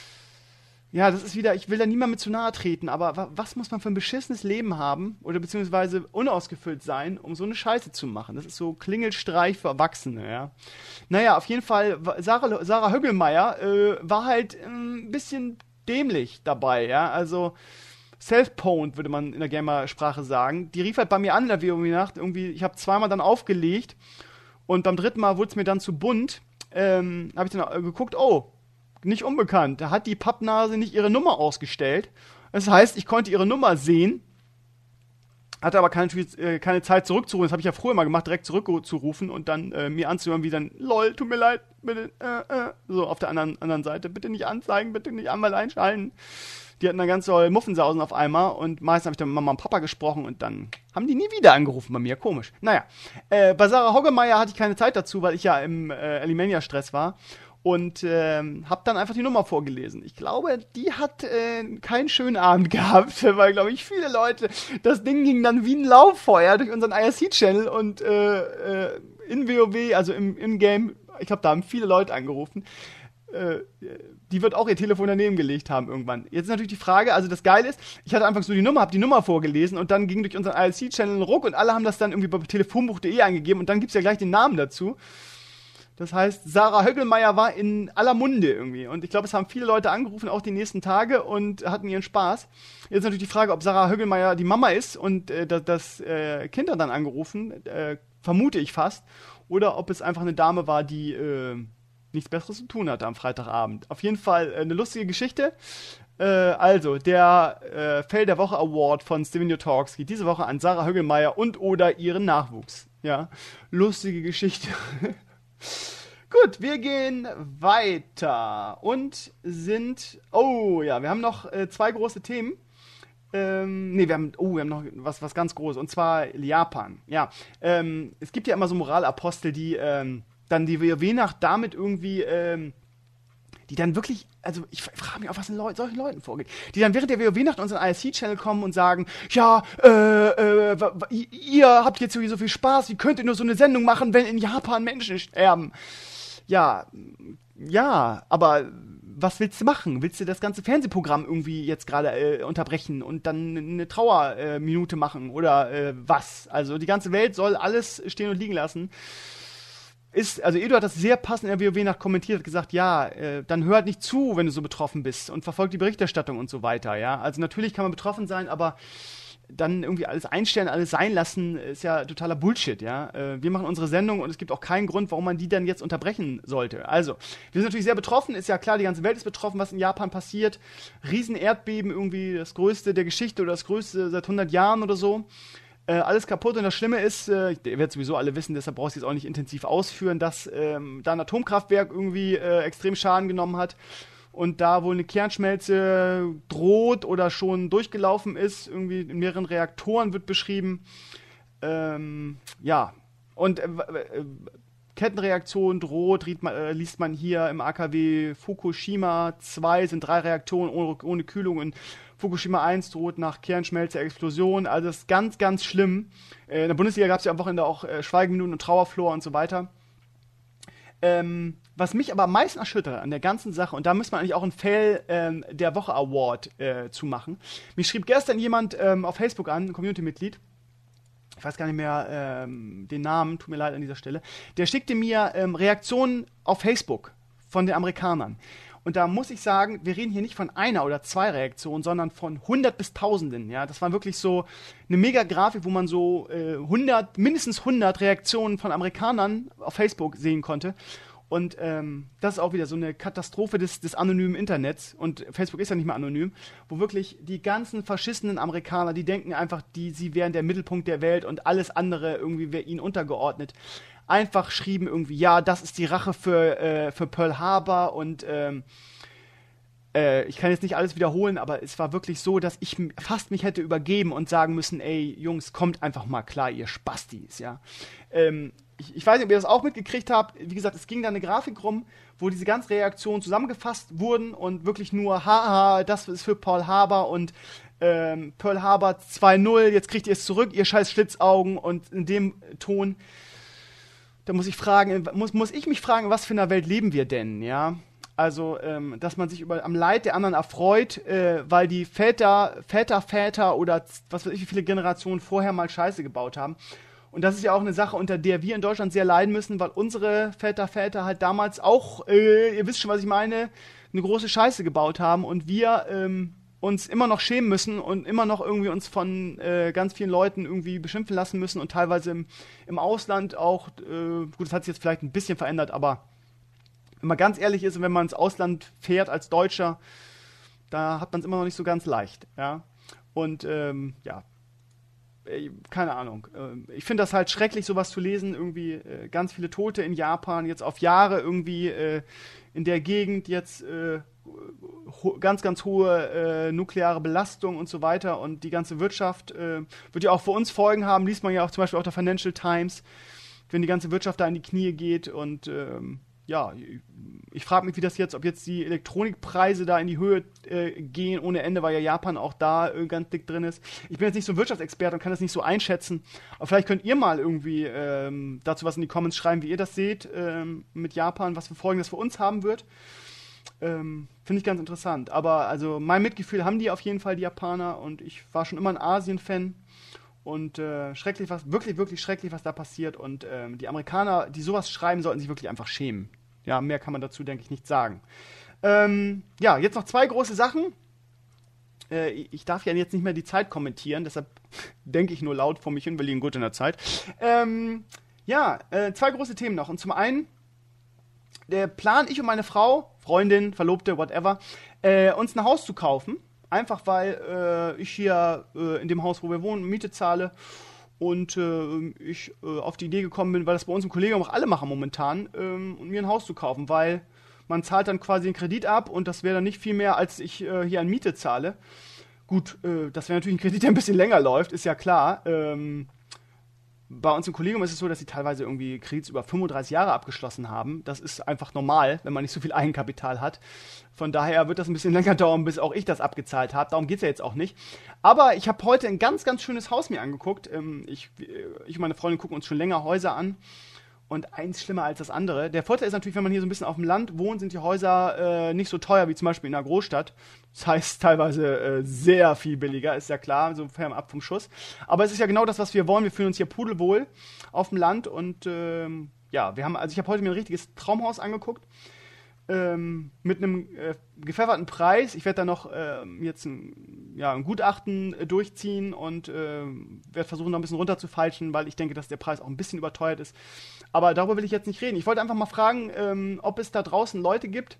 Ja, das ist wieder, ich will da niemandem mit zu nahe treten, aber wa- was muss man für ein beschissenes Leben haben oder beziehungsweise unausgefüllt sein, um so eine Scheiße zu machen? Das ist so Klingelstreich für Erwachsene, ja. Naja, auf jeden Fall, Sarah, Sarah Högelmeier äh, war halt äh, ein bisschen dämlich dabei, ja, also self-pwned, würde man in der Gamer-Sprache sagen. Die rief halt bei mir an in der WoW-Nacht. Irgendwie, ich habe zweimal dann aufgelegt und beim dritten Mal wurde es mir dann zu bunt. Ähm, habe ich dann äh, geguckt, oh, nicht unbekannt. Da hat die Pappnase nicht ihre Nummer ausgestellt. Das heißt, ich konnte ihre Nummer sehen, hatte aber keine, äh, keine Zeit zurückzurufen. Das habe ich ja früher mal gemacht, direkt zurückzurufen und dann äh, mir anzuhören, wie dann, lol, tut mir leid, bitte, äh, äh, so auf der anderen, anderen Seite, bitte nicht anzeigen, bitte nicht einmal einschalten. Die hatten dann ganz doll Muffensausen auf einmal und meistens habe ich dann mit Mama und Papa gesprochen und dann haben die nie wieder angerufen bei mir. Komisch. Naja, äh, bei Sarah Högelmeier hatte ich keine Zeit dazu, weil ich ja im äh, Alimania-Stress war und ähm, habe dann einfach die Nummer vorgelesen. Ich glaube, die hat äh, keinen schönen Abend gehabt, weil, glaube ich, viele Leute, das Ding ging dann wie ein Lauffeuer durch unseren I R C-Channel und äh, äh, in WoW, also im, im Game, ich glaube, da haben viele Leute angerufen. Die wird auch ihr Telefon daneben gelegt haben irgendwann. Jetzt ist natürlich die Frage, also das Geile ist, ich hatte einfach so die Nummer, habe die Nummer vorgelesen und dann ging durch unseren I R C-Channel ein Ruck und alle haben das dann irgendwie bei telefonbuch punkt de eingegeben und dann gibt's ja gleich den Namen dazu. Das heißt, Sarah Högelmeier war in aller Munde irgendwie und ich glaube, es haben viele Leute angerufen, auch die nächsten Tage und hatten ihren Spaß. Jetzt ist natürlich die Frage, ob Sarah Högelmeier die Mama ist und äh, das, das äh, Kind hat dann angerufen, äh, vermute ich fast, oder ob es einfach eine Dame war, die äh, nichts Besseres zu tun hatte am Freitagabend. Auf jeden Fall äh, eine lustige Geschichte. Äh, also, der äh, Fail der Woche Award von Stevenio Talks geht diese Woche an Sarah Högelmeier und oder ihren Nachwuchs. Ja, lustige Geschichte. Gut, wir gehen weiter und sind, oh ja, wir haben noch äh, zwei große Themen. Ähm, nee, wir haben, oh, wir haben noch was, was ganz Großes, und zwar Japan. Ja, ähm, es gibt ja immer so Moralapostel, die ähm, dann die WoW-Nacht damit irgendwie, ähm, die dann wirklich, also ich frage mich auch, was in Leu- solchen Leuten vorgeht, die dann während der WoW-Nacht in unseren I S C-Channel kommen und sagen, ja, äh, äh, w- w- ihr habt jetzt so viel Spaß, wie könnt ihr nur so eine Sendung machen, wenn in Japan Menschen sterben? Ja, ja, aber was willst du machen? Willst du das ganze Fernsehprogramm irgendwie jetzt gerade äh, unterbrechen und dann eine Trauerminute äh, machen oder äh, was? Also die ganze Welt soll alles stehen und liegen lassen. Ist, also Edu hat das sehr passend in der WoW-Nacht kommentiert, hat gesagt, ja, äh, dann hör halt nicht zu, wenn du so betroffen bist und verfolg die Berichterstattung und so weiter, ja. Also natürlich kann man betroffen sein, aber dann irgendwie alles einstellen, alles sein lassen, ist ja totaler Bullshit, ja. Äh, wir machen unsere Sendung und es gibt auch keinen Grund, warum man die dann jetzt unterbrechen sollte. Also, wir sind natürlich sehr betroffen, ist ja klar, die ganze Welt ist betroffen, was in Japan passiert. Riesen Erdbeben, irgendwie das größte der Geschichte oder das größte seit hundert Jahren oder so. Äh, alles kaputt, und das Schlimme ist, äh, ihr werdet sowieso alle wissen, deshalb brauchst du jetzt auch nicht intensiv ausführen, dass ähm, da ein Atomkraftwerk irgendwie äh, extrem Schaden genommen hat und da wohl eine Kernschmelze droht oder schon durchgelaufen ist, irgendwie in mehreren Reaktoren wird beschrieben. Ähm, ja, und äh, äh, Kettenreaktion droht, riet man, äh, liest man hier im A K W Fukushima zwei, sind drei Reaktoren ohne, ohne Kühlung, und Fukushima eins droht nach Kernschmelze Explosion, also das ist ganz, ganz schlimm. Äh, in der Bundesliga gab es ja am Wochenende auch äh, Schweigeminuten und Trauerflor und so weiter. Ähm, was mich aber am meisten erschüttert an der ganzen Sache, und da müsste man eigentlich auch einen Fail ähm, der Woche Award äh, zu machen. Mich schrieb gestern jemand ähm, auf Facebook an, ein Community-Mitglied, ich weiß gar nicht mehr ähm, den Namen, tut mir leid an dieser Stelle, der schickte mir ähm, Reaktionen auf Facebook von den Amerikanern. Und da muss ich sagen, wir reden hier nicht von einer oder zwei Reaktionen, sondern von hundert bis tausenden. Ja, das war wirklich so eine Mega-Grafik, wo man so äh, hundert, mindestens hundert Reaktionen von Amerikanern auf Facebook sehen konnte. Und ähm, das ist auch wieder so eine Katastrophe des, des anonymen Internets. Und Facebook ist ja nicht mehr anonym, wo wirklich die ganzen verschissenen Amerikaner, die denken einfach, die, sie wären der Mittelpunkt der Welt und alles andere irgendwie wäre ihnen untergeordnet, einfach schrieben irgendwie, ja, das ist die Rache für, äh, für Pearl Harbor, und ähm, äh, ich kann jetzt nicht alles wiederholen, aber es war wirklich so, dass ich m- fast mich hätte übergeben und sagen müssen, ey, Jungs, kommt einfach mal klar, ihr Spastis, ja. Ähm, ich, ich weiß nicht, ob ihr das auch mitgekriegt habt, wie gesagt, es ging da eine Grafik rum, wo diese ganzen Reaktionen zusammengefasst wurden und wirklich nur, haha, das ist für Pearl Harbor und ähm, Pearl Harbor zwei null, jetzt kriegt ihr es zurück, ihr scheiß Schlitzaugen, und in dem Ton. Da muss ich fragen, muss, muss ich mich fragen, was für einer Welt leben wir denn, ja? Also, ähm, dass man sich über, am Leid der anderen erfreut, äh, weil die Väter, Väter, Väter oder was weiß ich, wie viele Generationen vorher mal Scheiße gebaut haben. Und das ist ja auch eine Sache, unter der wir in Deutschland sehr leiden müssen, weil unsere Väter, Väter halt damals auch, äh, ihr wisst schon, was ich meine, eine große Scheiße gebaut haben, und wir, ähm, uns immer noch schämen müssen und immer noch irgendwie uns von äh, ganz vielen Leuten irgendwie beschimpfen lassen müssen, und teilweise im, im Ausland auch, äh, gut, das hat sich jetzt vielleicht ein bisschen verändert, aber wenn man ganz ehrlich ist und wenn man ins Ausland fährt als Deutscher, da hat man es immer noch nicht so ganz leicht, ja. Und ähm, ja, äh, keine Ahnung. Äh, ich finde das halt schrecklich, sowas zu lesen, irgendwie äh, ganz viele Tote in Japan, jetzt auf Jahre irgendwie äh, in der Gegend jetzt äh, ho- ganz, ganz hohe äh, nukleare Belastung und so weiter, und die ganze Wirtschaft äh, wird ja auch für uns Folgen haben, liest man ja auch zum Beispiel auch der Financial Times, wenn die ganze Wirtschaft da in die Knie geht, und ähm, ja, ich frage mich, wie das jetzt, ob jetzt die Elektronikpreise da in die Höhe äh, gehen ohne Ende, weil ja Japan auch da äh, ganz dick drin ist. Ich bin jetzt nicht so ein Wirtschaftsexperte und kann das nicht so einschätzen, aber vielleicht könnt ihr mal irgendwie ähm, dazu was in die Comments schreiben, wie ihr das seht ähm, mit Japan, was für Folgen das für uns haben wird. Ähm, Finde ich ganz interessant. Aber also mein Mitgefühl haben die auf jeden Fall, die Japaner, und ich war schon immer ein Asien-Fan. Und äh, schrecklich, was, wirklich, wirklich schrecklich, was da passiert. Und ähm, die Amerikaner, die sowas schreiben, sollten sich wirklich einfach schämen. Ja, mehr kann man dazu, denke ich, nicht sagen. Ähm, ja, jetzt noch zwei große Sachen. Äh, ich darf ja jetzt nicht mehr die Zeit kommentieren, deshalb denke ich nur laut vor mich hin, wir liegen gut in der Zeit. Ähm, ja, äh, zwei große Themen noch. Und zum einen, der Plan, ich und meine Frau Freundin, Verlobte, whatever, äh, uns ein Haus zu kaufen. Einfach weil äh, ich hier äh, in dem Haus, wo wir wohnen, Miete zahle und äh, ich äh, auf die Idee gekommen bin, weil das bei uns im Kollegium auch alle machen momentan, ähm, um mir ein Haus zu kaufen, weil man zahlt dann quasi einen Kredit ab und das wäre dann nicht viel mehr, als ich äh, hier an Miete zahle. Gut, äh, das wäre natürlich ein Kredit, der ein bisschen länger läuft, ist ja klar. Ähm, Bei uns im Kollegium ist es so, dass sie teilweise irgendwie Kredits über fünfunddreißig Jahre abgeschlossen haben. Das ist einfach normal, wenn man nicht so viel Eigenkapital hat. Von daher wird das ein bisschen länger dauern, bis auch ich das abgezahlt habe. Darum geht es ja jetzt auch nicht. Aber ich habe heute ein ganz, ganz schönes Haus mir angeguckt. Ich, ich und meine Freundin gucken uns schon länger Häuser an. Und eins schlimmer als das andere. Der Vorteil ist natürlich, wenn man hier so ein bisschen auf dem Land wohnt, sind die Häuser äh, nicht so teuer wie zum Beispiel in einer Großstadt. Das heißt teilweise äh, sehr viel billiger, ist ja klar, so fernab vom Schuss. Aber es ist ja genau das, was wir wollen. Wir fühlen uns hier pudelwohl auf dem Land. Und ähm, ja, wir haben, also ich habe heute mir ein richtiges Traumhaus angeguckt. Ähm, mit einem äh, gepfefferten Preis. Ich werde da noch äh, jetzt ein, ja, ein Gutachten äh, durchziehen und äh, werde versuchen, noch ein bisschen runterzufeilschen, weil ich denke, dass der Preis auch ein bisschen überteuert ist. Aber darüber will ich jetzt nicht reden. Ich wollte einfach mal fragen, ähm, ob es da draußen Leute gibt,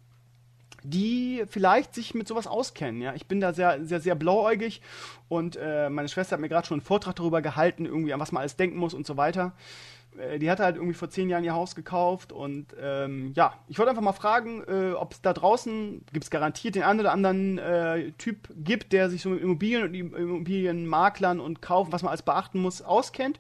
die vielleicht sich mit sowas auskennen. Ja? Ich bin da sehr, sehr, sehr blauäugig und äh, meine Schwester hat mir gerade schon einen Vortrag darüber gehalten, irgendwie an was man alles denken muss und so weiter. Die hatte halt irgendwie vor zehn Jahren ihr Haus gekauft und ähm, ja, ich wollte einfach mal fragen, äh, ob es da draußen, gibt es garantiert den einen oder anderen äh, Typ gibt, der sich so mit Immobilien und Immobilienmaklern und Kaufen, was man alles beachten muss, auskennt.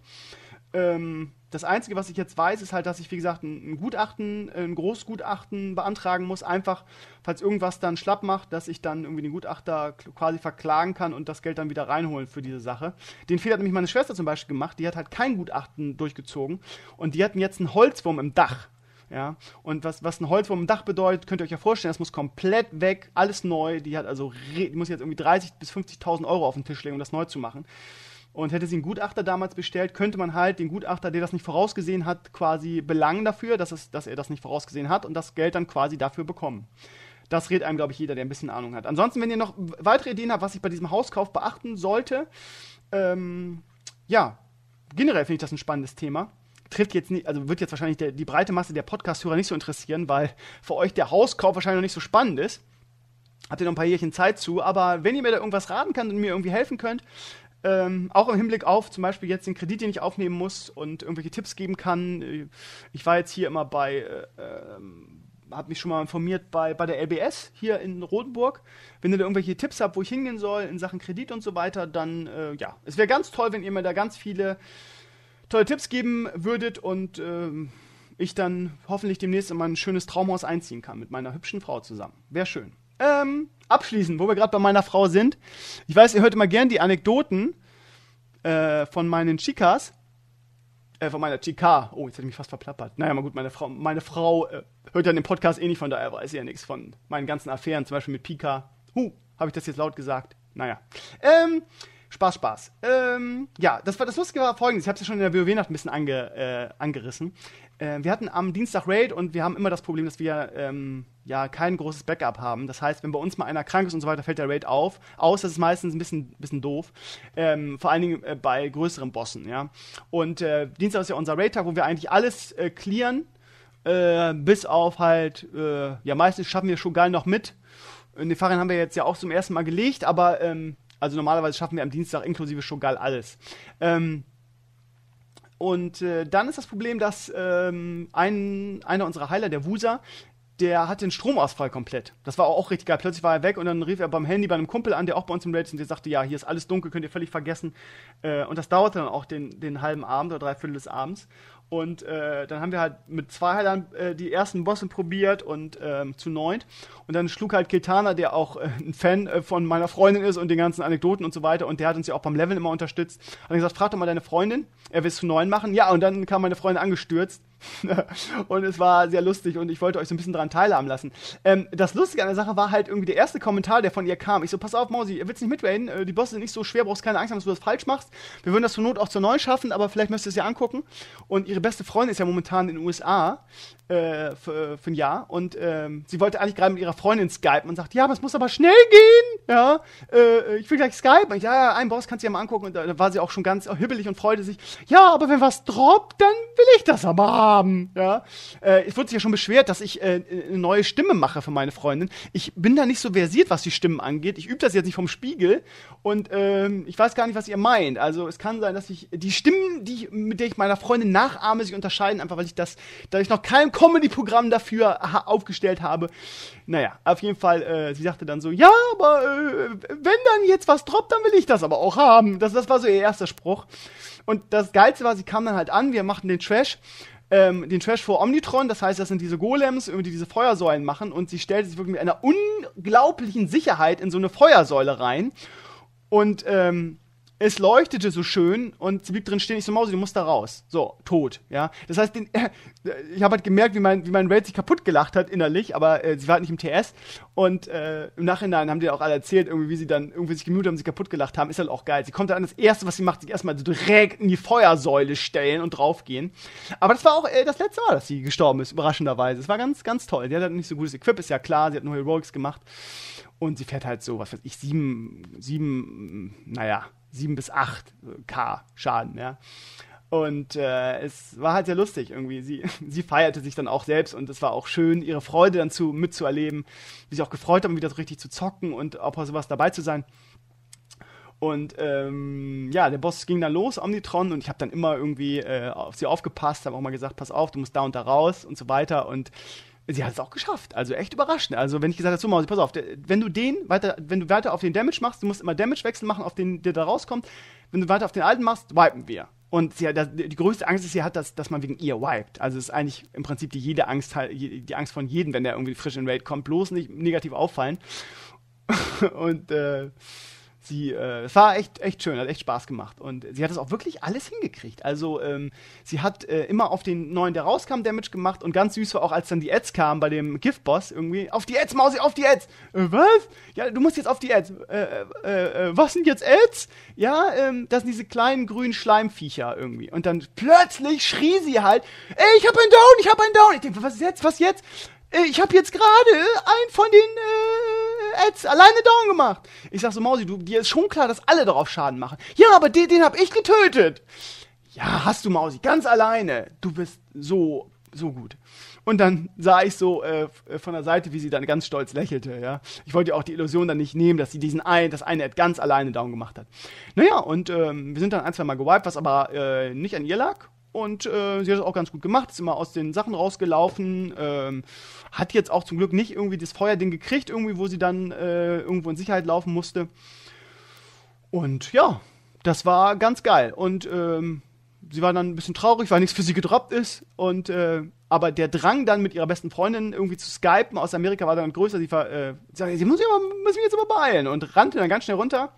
Ähm, das Einzige, was ich jetzt weiß, ist halt, dass ich, wie gesagt, ein, ein Gutachten, ein Großgutachten beantragen muss, einfach, falls irgendwas dann schlapp macht, dass ich dann irgendwie den Gutachter quasi verklagen kann und das Geld dann wieder reinholen für diese Sache. Den Fehler hat nämlich meine Schwester zum Beispiel gemacht, die hat halt kein Gutachten durchgezogen und die hatten jetzt einen Holzwurm im Dach. Ja, und was, was ein Holzwurm im Dach bedeutet, könnt ihr euch ja vorstellen, das muss komplett weg, alles neu, die hat also, die muss jetzt irgendwie dreißigtausend bis fünfzigtausend Euro auf den Tisch legen, um das neu zu machen. Und hätte sie einen Gutachter damals bestellt, könnte man halt den Gutachter, der das nicht vorausgesehen hat, quasi belangen dafür, dass, es, dass er das nicht vorausgesehen hat und das Geld dann quasi dafür bekommen. Das rät einem, glaube ich, jeder, der ein bisschen Ahnung hat. Ansonsten, wenn ihr noch weitere Ideen habt, was ich bei diesem Hauskauf beachten sollte, ähm, ja, generell finde ich das ein spannendes Thema. Trifft jetzt nicht, also wird jetzt wahrscheinlich der, die breite Masse der Podcast-Hörer nicht so interessieren, weil für euch der Hauskauf wahrscheinlich noch nicht so spannend ist. Habt ihr noch ein paar Jährchen Zeit zu, aber wenn ihr mir da irgendwas raten könnt und mir irgendwie helfen könnt, Ähm, auch im Hinblick auf zum Beispiel jetzt den Kredit, den ich aufnehmen muss und irgendwelche Tipps geben kann. Ich war jetzt hier immer bei, äh, äh, habe mich schon mal informiert bei, bei der L B S hier in Rotenburg. Wenn ihr da irgendwelche Tipps habt, wo ich hingehen soll in Sachen Kredit und so weiter, dann äh, ja, es wäre ganz toll, wenn ihr mir da ganz viele tolle Tipps geben würdet und äh, ich dann hoffentlich demnächst in mein schönes Traumhaus einziehen kann mit meiner hübschen Frau zusammen. Wäre schön. Ähm, abschließend, wo wir gerade bei meiner Frau sind. Ich weiß, ihr hört immer gern die Anekdoten äh, von meinen Chicas. Äh, von meiner Chica. Oh, jetzt hätte ich mich fast verplappert. Naja, mal gut, meine Frau, meine Frau äh, hört ja den Podcast eh nicht, von daher weiß sie ja nichts von meinen ganzen Affären, zum Beispiel mit Pika. Huh, habe ich das jetzt laut gesagt? Naja. Ähm, Spaß, Spaß. Ähm, ja, das war das Lustige war folgendes. Ich habe es ja schon in der WoW-Nacht ein bisschen ange, äh, angerissen. Äh, wir hatten am Dienstag Raid und wir haben immer das Problem, dass wir ähm, ja kein großes Backup haben. Das heißt, wenn bei uns mal einer krank ist und so weiter, fällt der Raid auf. Aus, das ist meistens ein bisschen, bisschen doof. Ähm, vor allen Dingen äh, bei größeren Bossen, ja. Und äh, Dienstag ist ja unser Raid-Tag, wo wir eigentlich alles äh, clearen. Äh, bis auf halt, äh, ja, meistens schaffen wir Shogal noch mit. In den Fahrern haben wir jetzt ja auch zum ersten Mal gelegt, aber ähm, also normalerweise schaffen wir am Dienstag inklusive Shogal alles. Ähm, und äh, dann ist das Problem, dass ähm, ein, einer unserer Heiler, der Wusa, der hat den Stromausfall komplett. Das war auch richtig geil. Plötzlich war er weg und dann rief er beim Handy bei einem Kumpel an, der auch bei uns im Raid ist und der sagte, ja, hier ist alles dunkel, könnt ihr völlig vergessen. Äh, und das dauerte dann auch den, den halben Abend oder drei Viertel des Abends. Und äh, dann haben wir halt mit zwei Heilern äh, die ersten Bosse probiert und ähm, zu neunt. Und dann schlug halt Kiltana, der auch äh, ein Fan äh, von meiner Freundin ist und den ganzen Anekdoten und so weiter. Und der hat uns ja auch beim Leveln immer unterstützt. Hat dann gesagt, frag doch mal deine Freundin, er will es zu neun machen. Ja, und dann kam meine Freundin angestürzt. Und es war sehr lustig und ich wollte euch so ein bisschen daran teilhaben lassen. Ähm, das Lustige an der Sache war halt irgendwie der erste Kommentar, der von ihr kam. Ich so, pass auf, Mausi, willst nicht mitraiden? Äh, die Bosse sind nicht so schwer, brauchst keine Angst haben, dass du das falsch machst. Wir würden das zur Not auch zur neun schaffen, aber vielleicht müsst ihr es ja angucken. Und ihre beste Freundin ist ja momentan in den U S A äh, für, für ein Jahr und ähm, sie wollte eigentlich gerade mit ihrer Freundin skypen und sagt, ja, aber es muss aber schnell gehen. Ja, äh, ich will gleich skypen. Und ich, ja, ja, einen Boss kannst du ja mal angucken. Und da, da war sie auch schon ganz hibbelig und freute sich. Ja, aber wenn was droppt, dann will ich das aber haben. haben, ja. Äh, es wurde sich ja schon beschwert, dass ich äh, eine neue Stimme mache für meine Freundin. Ich bin da nicht so versiert, was die Stimmen angeht. Ich übe das jetzt nicht vom Spiegel und ähm, ich weiß gar nicht, was ihr meint. Also es kann sein, dass ich die Stimmen, die ich, mit der ich meiner Freundin nachahme, sich unterscheiden, einfach weil ich das, da ich noch kein Comedy-Programm dafür ha- aufgestellt habe. Naja, auf jeden Fall, äh, sie sagte dann so, ja, aber äh, wenn dann jetzt was droppt, dann will ich das aber auch haben. Das, das war so ihr erster Spruch. Und das Geilste war, sie kam dann halt an, wir machten den Trash, ähm, den Trash vor Omnitron, das heißt, das sind diese Golems, die diese Feuersäulen machen und sie stellte sich wirklich mit einer unglaublichen Sicherheit in so eine Feuersäule rein und, ähm, es leuchtete so schön und sie blieb drin stehen. Ich so, Mausi, du musst da raus. So, tot, ja. Das heißt, den, äh, ich habe halt gemerkt, wie mein, wie mein Raid sich kaputt gelacht hat innerlich, aber äh, sie war halt nicht im T S. Und äh, im Nachhinein haben die auch alle erzählt, irgendwie, wie sie dann irgendwie sich gemutet haben, sich kaputt gelacht haben. Ist halt auch geil. Sie kommt dann an, das Erste, was sie macht, sich erstmal so direkt in die Feuersäule stellen und draufgehen. Aber das war auch äh, das letzte Mal, dass sie gestorben ist, überraschenderweise. Es war ganz, ganz toll. Sie hat halt nicht so gutes Equip, ist ja klar. Sie hat nur Heroics gemacht. Und sie fährt halt so, was weiß ich, sieben, sieben, naja, sieben bis acht K Schaden, ja. Und äh, es war halt sehr lustig irgendwie. Sie, sie feierte sich dann auch selbst und es war auch schön, ihre Freude dann zu, mitzuerleben, wie sie auch gefreut haben, wieder so richtig zu zocken und auch sowas dabei zu sein. Und ähm, ja, der Boss ging dann los, Omnitron, und ich habe dann immer irgendwie äh, auf sie aufgepasst, habe auch mal gesagt, pass auf, du musst da und da raus und so weiter. Und sie hat es auch geschafft, also echt überraschend. Also wenn ich gesagt habe, so Mausi, pass auf, der, wenn du den weiter, wenn du weiter auf den Damage machst, du musst immer Damage-Wechsel machen, auf den der da rauskommt. Wenn du weiter auf den alten machst, wipen wir. Und sie hat, die größte Angst ist, sie hat, dass, dass man wegen ihr wiped. Also es ist eigentlich im Prinzip die jede Angst, die Angst von jedem, wenn der irgendwie frisch in Raid kommt, bloß nicht negativ auffallen. Und äh, Sie, äh, es war echt, echt schön, hat echt Spaß gemacht. Und sie hat das auch wirklich alles hingekriegt. Also, ähm, sie hat äh, immer auf den neuen, der rauskam, Damage gemacht. Und ganz süß war auch, als dann die Ads kamen bei dem Gift-Boss irgendwie. Auf die Ads, Mausi, auf die Ads! Äh, was? Ja, du musst jetzt auf die Ads. Äh, äh, äh, was sind jetzt Ads? Ja, ähm, das sind diese kleinen grünen Schleimviecher irgendwie. Und dann plötzlich schrie sie halt, ey, ich hab einen Down, ich hab einen Down. Ich denke, was jetzt, was jetzt? Ich habe jetzt gerade einen von den äh, Ads alleine down gemacht. Ich sag so, Mausi, du, dir ist schon klar, dass alle darauf Schaden machen. Ja, aber den, den hab ich getötet. Ja, hast du, Mausi, ganz alleine. Du bist so, so gut. Und dann sah ich so äh, von der Seite, wie sie dann ganz stolz lächelte, ja. Ich wollte ja auch die Illusion dann nicht nehmen, dass sie diesen einen, das eine Ad ganz alleine down gemacht hat. Naja, und ähm, wir sind dann ein, zwei Mal gewiped, was aber äh, nicht an ihr lag. Und äh, sie hat es auch ganz gut gemacht, ist immer aus den Sachen rausgelaufen, ähm, hat jetzt auch zum Glück nicht irgendwie das Feuerding gekriegt, irgendwie, wo sie dann äh, irgendwo in Sicherheit laufen musste. Und ja, das war ganz geil. Und ähm, sie war dann ein bisschen traurig, weil nichts für sie gedroppt ist. Und äh, aber der Drang dann mit ihrer besten Freundin irgendwie zu skypen aus Amerika war dann größer. Sie, war, äh, sie sagte, sie muss sich aber, muss mich jetzt aber beeilen und rannte dann ganz schnell runter.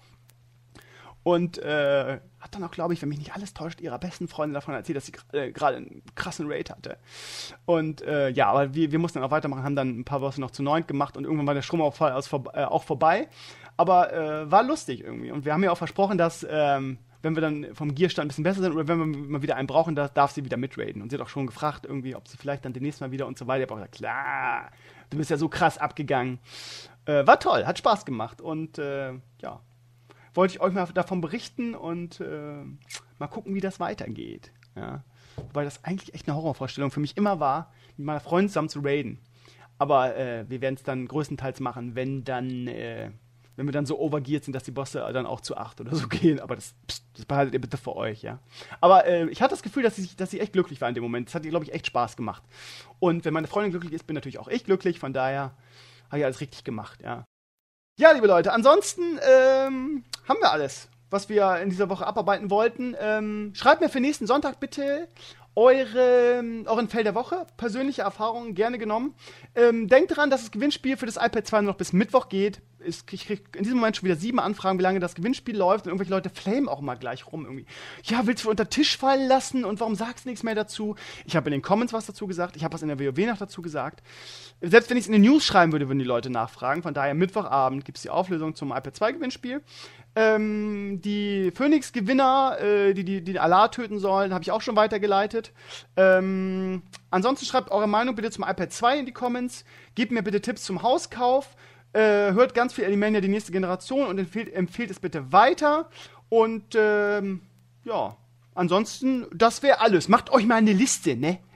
Und äh, hat dann auch, glaube ich, wenn mich nicht alles täuscht, ihrer besten Freundin davon erzählt, dass sie äh, gerade einen krassen Raid hatte. Und äh, ja, aber wir, wir mussten dann auch weitermachen, haben dann ein paar Wochen noch zu neunt gemacht und irgendwann war der Stromausfall aus, äh, auch vorbei. Aber äh, war lustig irgendwie. Und wir haben ja auch versprochen, dass, ähm, wenn wir dann vom Gearstand ein bisschen besser sind oder wenn wir mal wieder einen brauchen, da darf sie wieder mitraiden. Und sie hat auch schon gefragt, irgendwie, ob sie vielleicht dann demnächst mal wieder und so weiter. Ich habe auch gesagt, klar, du bist ja so krass abgegangen. Äh, war toll, hat Spaß gemacht. Und äh, ja, wollte ich euch mal davon berichten und äh, mal gucken, wie das weitergeht. Ja. Wobei das eigentlich echt eine Horrorvorstellung für mich immer war, mit meiner Freundin zusammen zu raiden. Aber äh, wir werden es dann größtenteils machen, wenn dann, äh, wenn wir dann so overgeared sind, dass die Bosse dann auch zu acht oder so gehen. Aber das, pst, das behaltet ihr bitte für euch, ja. Aber äh, ich hatte das Gefühl, dass sie, dass sie echt glücklich war in dem Moment. Das hat ihr, glaube ich, echt Spaß gemacht. Und wenn meine Freundin glücklich ist, bin natürlich auch ich glücklich. Von daher habe ich alles richtig gemacht, ja. Ja, liebe Leute, ansonsten ähm, haben wir alles, was wir in dieser Woche abarbeiten wollten. Ähm, schreibt mir für nächsten Sonntag bitte eure, euren Fail der Woche. Persönliche Erfahrungen gerne genommen. Ähm, denkt dran, dass das Gewinnspiel für das iPad zwei nur noch bis Mittwoch geht. Ich kriege in diesem Moment schon wieder sieben Anfragen, wie lange das Gewinnspiel läuft. Und irgendwelche Leute flamen auch mal gleich rum irgendwie. Ja, willst du unter Tisch fallen lassen? Und warum sagst du nichts mehr dazu? Ich habe in den Comments was dazu gesagt. Ich habe was in der WoW noch dazu gesagt. Selbst wenn ich es in den News schreiben würde, würden die Leute nachfragen. Von daher, Mittwochabend gibt es die Auflösung zum iPad zwei Gewinnspiel. Ähm, die Phoenix-Gewinner, äh, die, die die den Alar töten sollen, habe ich auch schon weitergeleitet. Ähm, ansonsten schreibt eure Meinung bitte zum iPad zwei in die Comments. Gebt mir bitte Tipps zum Hauskauf. Äh, hört ganz viel Alimania, die nächste Generation, und empfehlt, empfehlt es bitte weiter. Und ähm, ja, ansonsten, das wäre alles. Macht euch mal eine Liste, ne?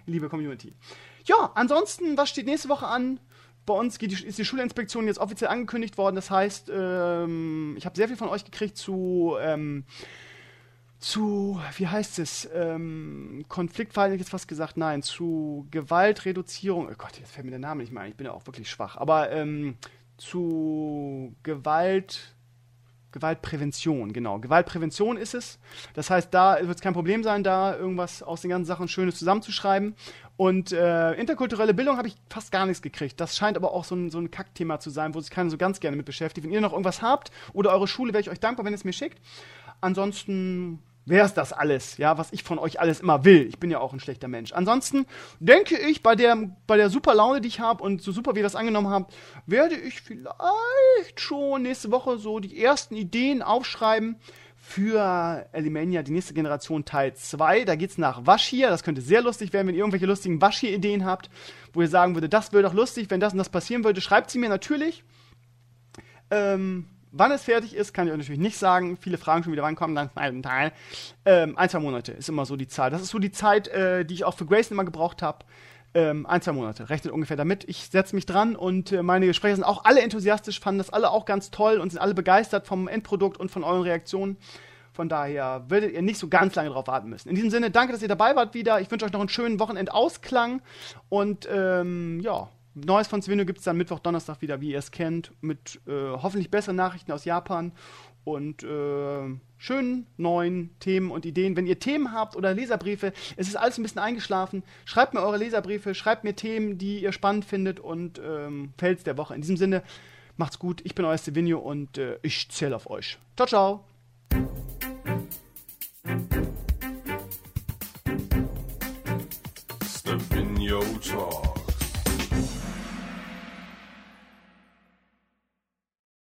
liebe Community. Ja, ansonsten, was steht nächste Woche an? Bei uns geht die, ist die Schulinspektion jetzt offiziell angekündigt worden. Das heißt, ähm, ich habe sehr viel von euch gekriegt zu, ähm, zu, wie heißt es, ähm, Konfliktverhalten, hätte ich jetzt fast gesagt, nein, zu Gewaltreduzierung. Oh Gott, jetzt fällt mir der Name nicht mehr ein. Ich bin ja auch wirklich schwach. Aber ähm, zu Gewalt... Gewaltprävention, genau. Gewaltprävention ist es. Das heißt, da wird es kein Problem sein, da irgendwas aus den ganzen Sachen Schönes zusammenzuschreiben. Und äh, interkulturelle Bildung habe ich fast gar nichts gekriegt. Das scheint aber auch so ein, so ein Kackthema zu sein, wo sich keiner so ganz gerne mit beschäftigt. Wenn ihr noch irgendwas habt oder eure Schule, wäre ich euch dankbar, wenn ihr es mir schickt. Ansonsten wäre es das alles, ja, was ich von euch alles immer will. Ich bin ja auch ein schlechter Mensch. Ansonsten denke ich, bei der, bei der super Laune, die ich habe und so super, wie ihr das angenommen habt, werde ich vielleicht schon nächste Woche so die ersten Ideen aufschreiben für Alimania, die nächste Generation Teil zwei. Da geht's nach Waschir. Das könnte sehr lustig werden, wenn ihr irgendwelche lustigen Waschir-Ideen habt, wo ihr sagen würdet, das wäre doch lustig, wenn das und das passieren würde. Schreibt sie mir natürlich. Ähm... Wann es fertig ist, kann ich euch natürlich nicht sagen. Viele Fragen schon wieder reinkommen, dann einen Teil. Ähm, ein, zwei Monate ist immer so die Zahl. Das ist so die Zeit, äh, die ich auch für Grayson immer gebraucht habe. Ähm, ein, zwei Monate, rechnet ungefähr damit. Ich setze mich dran und äh, meine Gespräche sind auch alle enthusiastisch, fanden das alle auch ganz toll und sind alle begeistert vom Endprodukt und von euren Reaktionen. Von daher werdet ihr nicht so ganz lange drauf warten müssen. In diesem Sinne, danke, dass ihr dabei wart wieder. Ich wünsche euch noch einen schönen Wochenendausklang und ähm, ja, Neues von Svenno gibt es dann Mittwoch, Donnerstag wieder, wie ihr es kennt, mit äh, hoffentlich besseren Nachrichten aus Japan und äh, schönen neuen Themen und Ideen. Wenn ihr Themen habt oder Leserbriefe, es ist alles ein bisschen eingeschlafen, schreibt mir eure Leserbriefe, schreibt mir Themen, die ihr spannend findet und ähm, Fails der Woche. In diesem Sinne, macht's gut, ich bin euer Svenno und äh, ich zähle auf euch. Ciao, ciao! Svenno Talk.